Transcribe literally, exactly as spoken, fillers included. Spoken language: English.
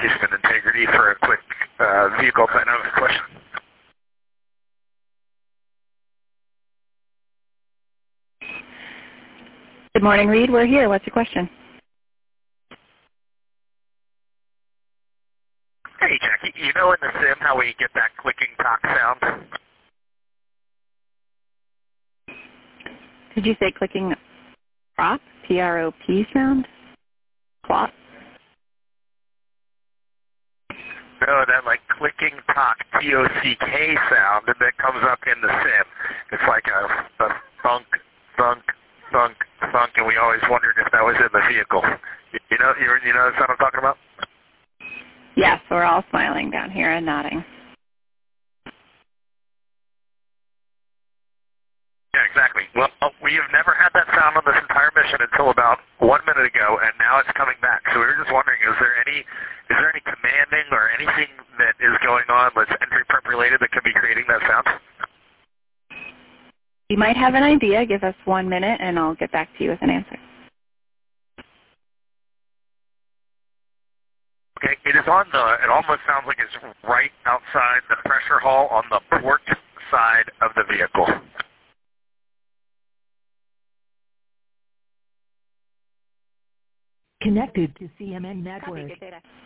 Citation and Integrity for a quick uh, vehicle dynamics question. Good morning, Reed. We're here. What's your question? Hey, Jackie. You know in the sim how we get that clicking talk sound? Did you say clicking prop? P R O P sound? Plot? No, that like clicking talk, T O C K sound that comes up in the sim. It's like a, a thunk, thunk, thunk, thunk, and we always wondered if that was in the vehicle. You know, you, you know the sound I'm talking about? Yes, we're all smiling down here and nodding. Yeah, exactly. Well, we have never had that sound on this entire mission until about one minute ago, and now it's coming back. So we were just wondering, is there any, is there any commanding or anything that is going on that's entry prep related that could be creating that sound? You might have an idea. Give us one minute, and I'll get back to you with an answer. Okay, it is on the, it almost sounds like it's right outside the pressure hull on the port side of the vehicle. Connected to C M N Network. Copy, good data.